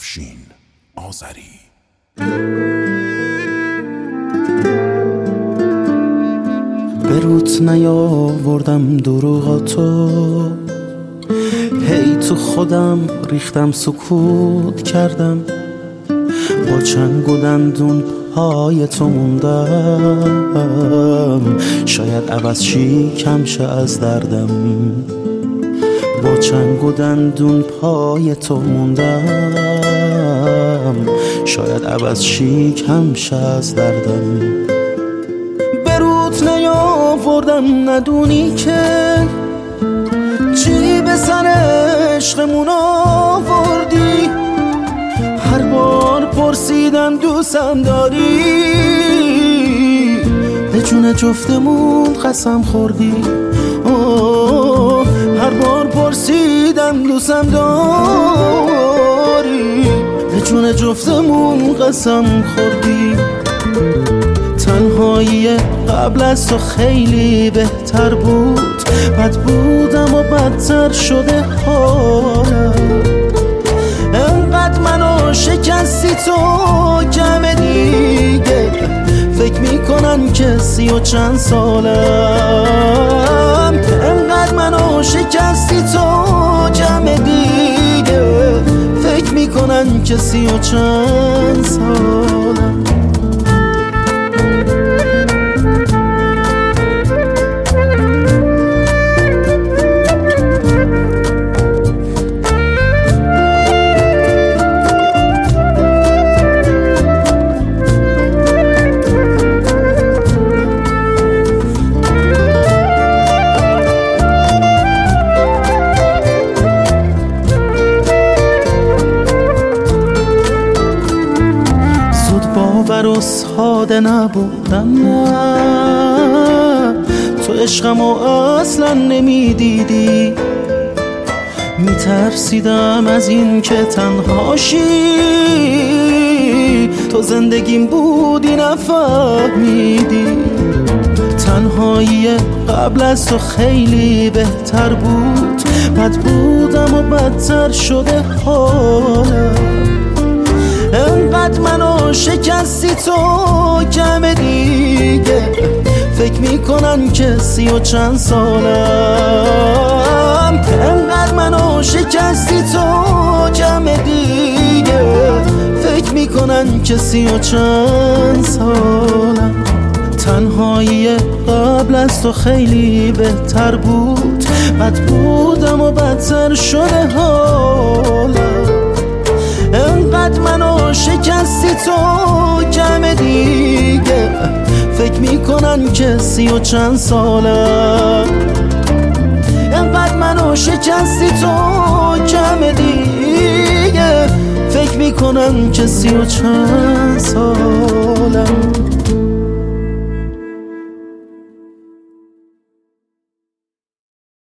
افشین آذری. به روت نیاوردم دروغاتو، هی تو خودم ریختم سکوت کردم، با چنگ و دندون پای تو موندم، شاید عوض چی کم شه از دردم، با چنگ و دندون پای تو موندم، شاید عوض چی کم شه از دردم. به روت نیاوردم ندونی که چی به سر عشقمون آوردی، هر بار پرسیدم دوستم داری، به جون جفتمون قسم خوردی. هر بار پرسیدم دوستم داری، به جون جفتمون قسم خوردی. تنهایی قبل از تو خیلی بهتر بود، بد بودم و بدتر شده حالم. انقدر منو شکستی تو کم دیگه، فکر میکنن که 30 و چند سالم. انقدر منو شکستی تو کم دیگه، فکر میکنن که 30 و چند سالم. باور و ساده نبودم، نه تو عشقمو اصلا نمیدیدی. میترسیدم از این که تنهاشی، تو زندگیم بودی نفهمیدی. تنهایی قبل از تو خیلی بهتر بود، بد بودم و بدتر شده حالم. انقدر منو شکستی تو کم دیگه، فکر میکنن که 30 و چند سالم. انقدر منو شکستی تو کم دیگه، فکر میکنن که 30 و چند سالم. تنهایی قبل از تو خیلی بهتر بود، بد بودم و بدتر شده حالم. انقدر منو شکستی تو کم دیگه، فکر میکنن که 30 و چند سالم. انقدر منو شکستی تو کم دیگه، فکر میکنن که 30 و چند سالم.